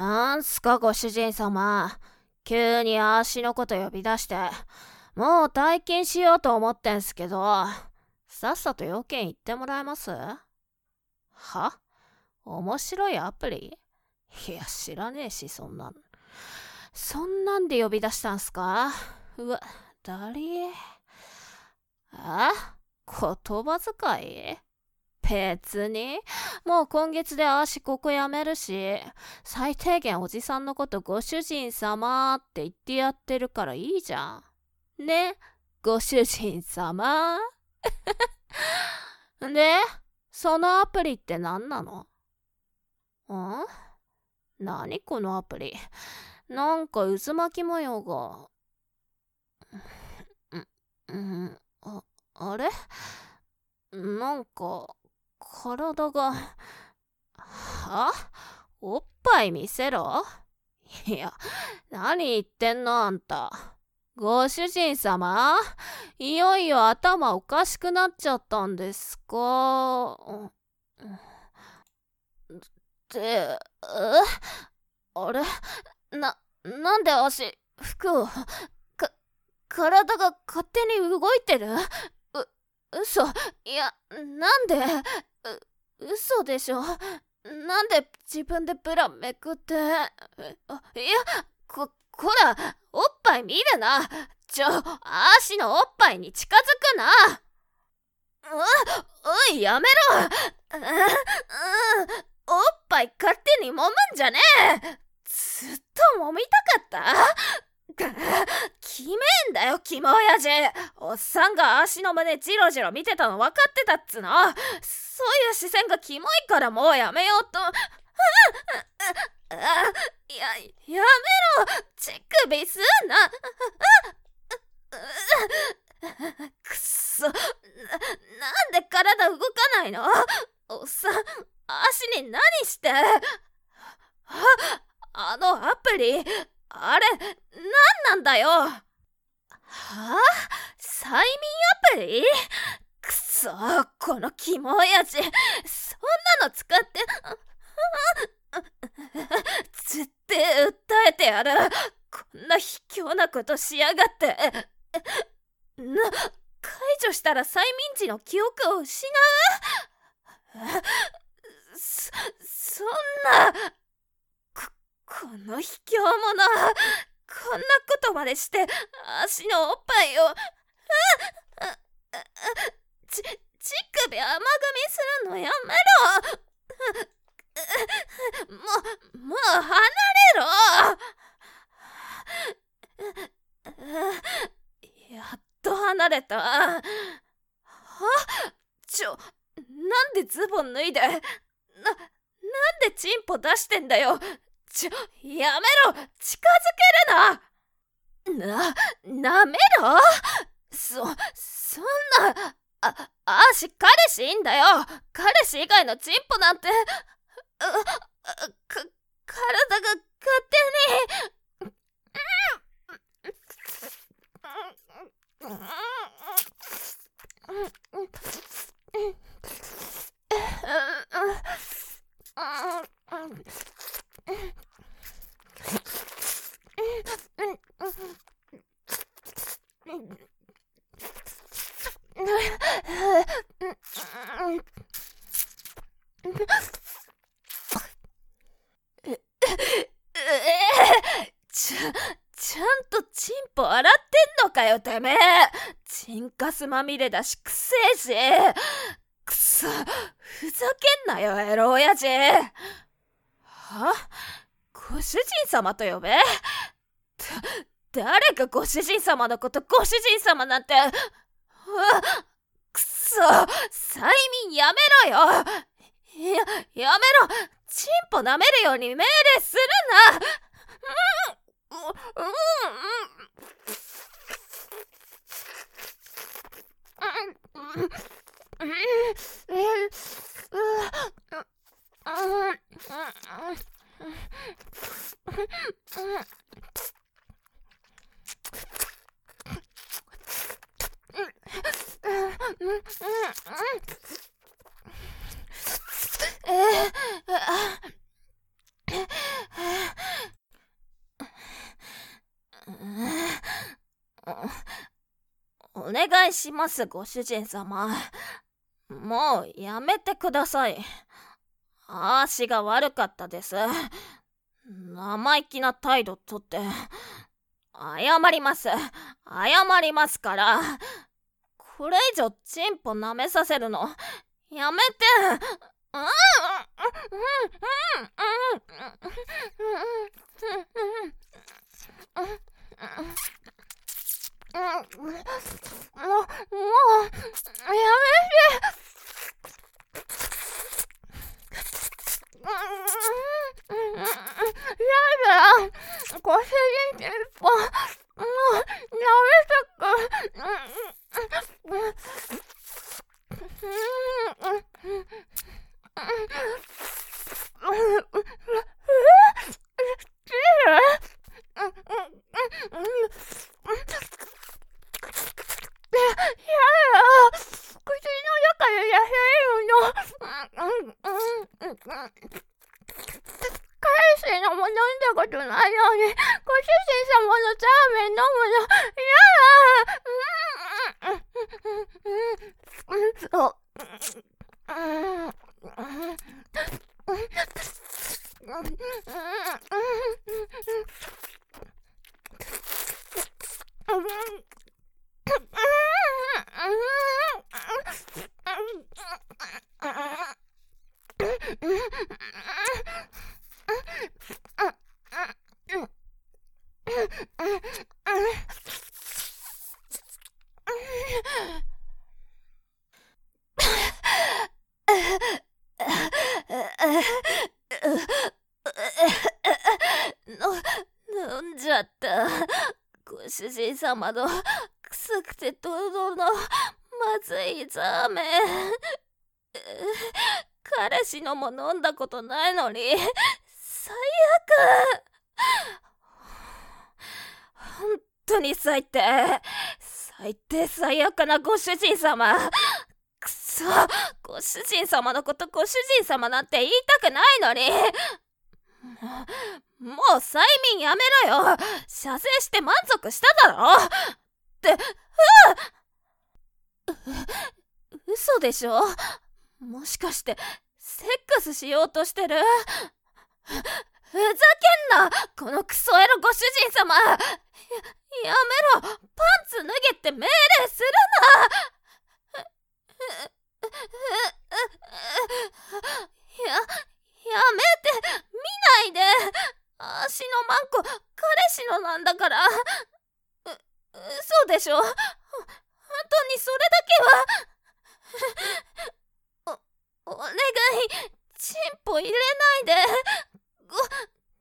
なんすかご主人様。急に足のこと呼び出して。もう退勤しようと思ってんすけど、さっさと要件言ってもらえます？は？面白いアプリ？いや、知らねえし、そんなん。そんなんで呼び出したんすか？うわ、だりー。言葉遣い？別に。もう今月で足ここ辞めるし、最低限おじさんのことご主人様って言ってやってるからいいじゃん。ね、ご主人様。で、そのアプリって何なの？何このアプリ。なんか渦巻き模様が。あれ？なんか、体が。おっぱい見せろ？いや、何言ってんのあんた。ご主人様？いよいよ頭おかしくなっちゃったんですか？あれ？なんで足、服を、体が勝手に動いてる？嘘。いや、なんで？嘘でしょ。なんで自分でブラめくって。いや、こら、おっぱい見るな。足のおっぱいに近づくな。おい、やめろ。おっぱい勝手に揉むんじゃねえ。ずっと揉みたかった？キメえんだよ、キモ親父。おっさんが足の胸ジロジロ見てたの分かってたっつの。そういう視線がキモいからもうやめようと。やめろ。乳首吸うな。くっそ。なんで体動かないの？おっさん、足に何して。あのアプリ、あれ、なんなんだよ。催眠アプリ？くそ、このキモ親父、そんなの使って、絶対訴えてやる。こんな卑怯なことしやがって。解除したら催眠時の記憶を失う？そんな。この卑怯者、こんなことまでして足のおっぱいを。乳首甘噛みするのやめろ。もう離れろ。やっと離れた。なんでズボン脱いで。なんでチンポ出してんだよ。やめろ。近づけるな。なめろ。そんな。足、彼氏いいんだよ。彼氏以外のチンポなんて。体が勝手に。ちゃんとチンポ洗ってんのかよてめえ。チンカスまみれだしくせえし。くそ、ふざけんなよエロ親父。ご主人様と呼べ。誰がご主人様のことご主人様なんて。くそ、催眠やめろよ。やめろ。チンポ舐めるように命令するな。 願いしますご主人様。もうやめてください。あーしが悪かったです。生意気な態度とって謝りますから。これ以上チンポ舐めさせるのやめて。もうやだ、ご主人チンポもうやめたく。彼氏のも飲んだことないのに、ご主人様のラーメン飲むの飲んじゃった。ご主人様の臭くてドロドロのまずいザーメン。彼氏のも飲んだことないのに最悪。本当に最低最悪なご主人様。くそ、ご主人様のことご主人様なんて言いたくないのに。もう催眠やめろよ。射精して満足しただろって。嘘でしょ。もしかしてセックスしようとしてる？ふざけんな、このクソエロご主人様。やめろ、パンツ脱げって命令するな。やめて、見ないで。足のマンコ彼氏のなんだから。嘘でしょ。本当にそれだけは。お願い、チンポ入れないで。ごめんなさ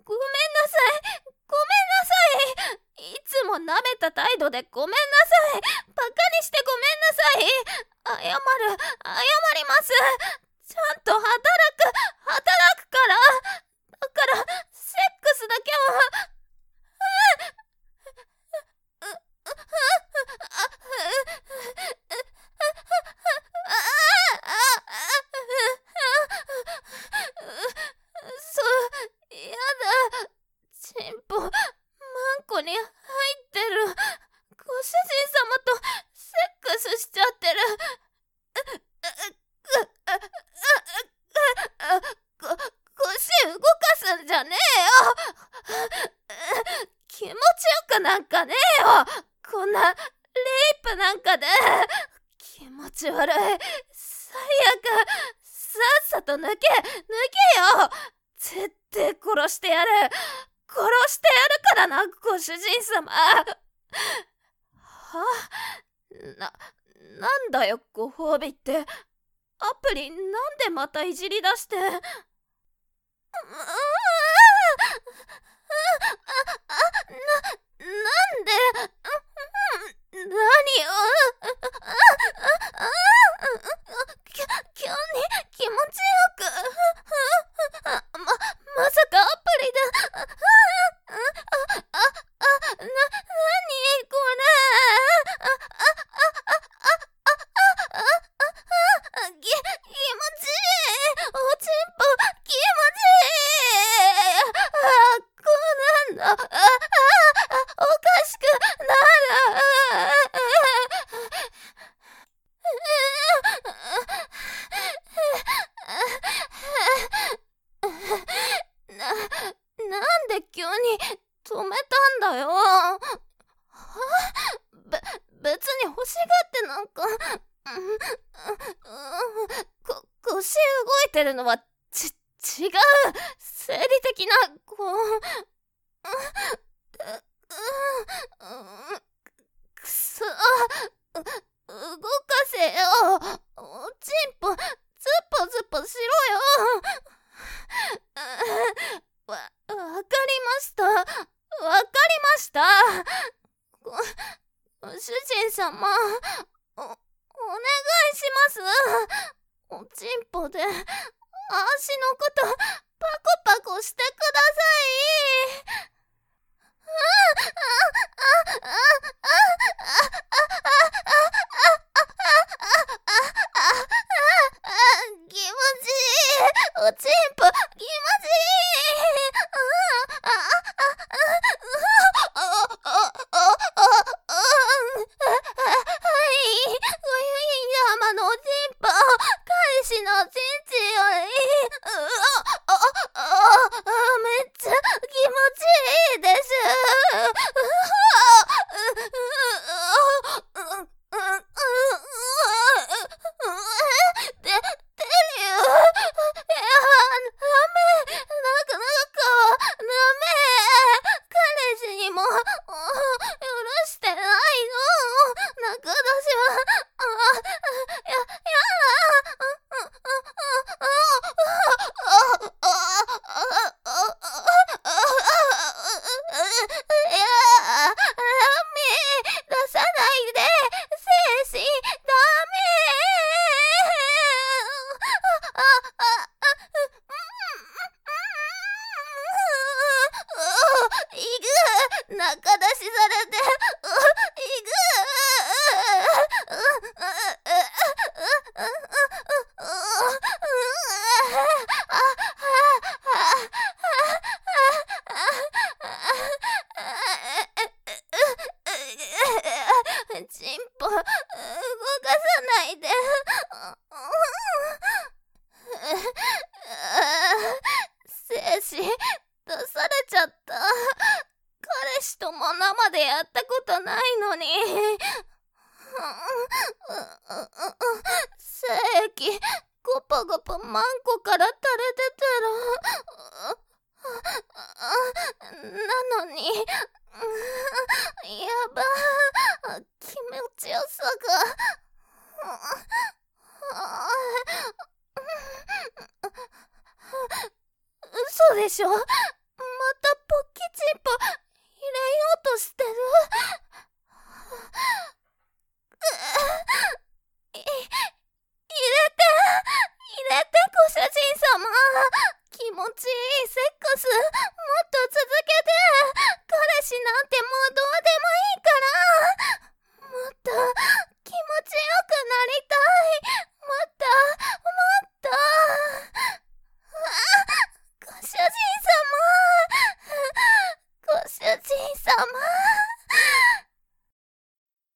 い。いつも舐めた態度でごめんなさい。バカにしてごめんなさい。謝ります。ちゃんと働くから。だからセックスだけは。やだ、チンポマンコに入ってる。ご主人様とセックスしちゃってる。腰動かすんじゃねえよ。気持ちよくなんかねえよ。こんなレイプなんかで。気持ち悪い。最悪。さっさと抜けよ。絶対殺してやるからな、ご主人様。なんだよご褒美って。アプリなんでまたいじり出して。なんで何を急に気持ちよく。まさかアプリで。何これ。気持ちいい。おちんぽ気持ちいい。こうなんの。おかしくなる。 止めたんだよ。別に欲しがってなんか、腰動いてるのは違う。生理的なくそ、動かせよ。おちんぽ、ズポズポしろよ。わかりました。わかりました。ご主人様、お願いします。おちんぽで、足のこと、パコパコしてください。気持ちいい。おちんぽ、気持ちいい。ごゆい様のおちんぽ、彼氏のちんちんより、めっちゃ気持ちいいです。てるよ。ダメ。彼氏にも許してないの。中出しは、出さないで。精子ダメ。いぐ、中出しされて、いぐ。ちんぽ、動かさないで。精子、出されちゃった。彼氏とも生でやったことないのに。精液、ゴポゴポマンコから垂れ出てる。なのに、やば。気持ちよさが。嘘でしょ。